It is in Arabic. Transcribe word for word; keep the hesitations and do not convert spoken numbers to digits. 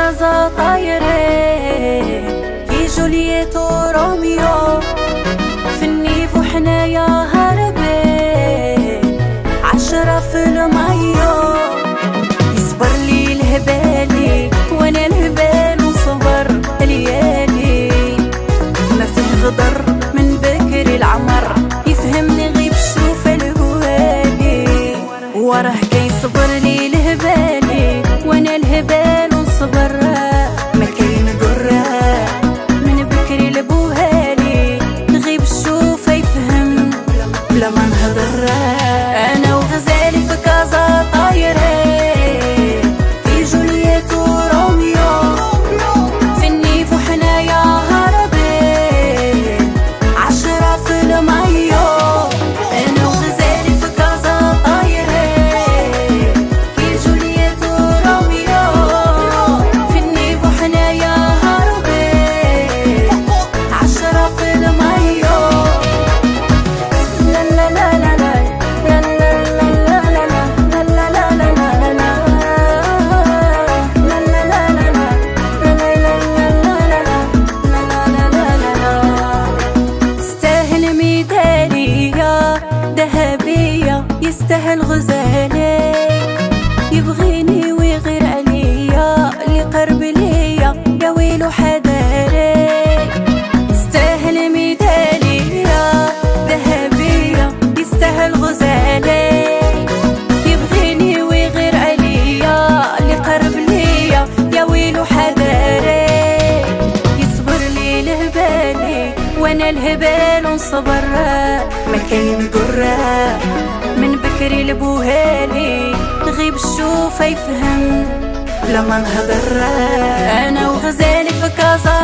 كازا طايرين كي جولييت وروميو في النيف وحنايا هربين عشرة في المايو. يصبر لي الهبالي وانا الهبال وصبر ليالي ما فيه غدر من بكري العمر يفهمني غيب الشوف الهوالي وراه كيصبر لي الهبالي وانا الهبال وصبر ما كاين قرا من بكري لبوهالي نغيب الشوف يفهم بلا ما نهضر. انا وغزالي في كازا طايرين في جولييت وروميو في النيف وحنايا هربين عشرة في المايو. انا وغزالي في كازا طايرين في جولييت وروميو في النيف وحنايا هربين عشرة في المايو. لا لا لا لا لا يستاهل غزالي يبغيني ويغير عليا اللي قرب ليا يا ويلو حداري. يستاهل ميدالية ذهبية يستاهل غزالي يبغيني ويغير عليا اللي قرب ليا يا ويلو حداري. يصبر لي الهبالي وانا الهبال ونصبر ما كاين قرا من بكري لبوهالي نغيب الشوف يفهم لما نهضر. انا وغزالي في كازا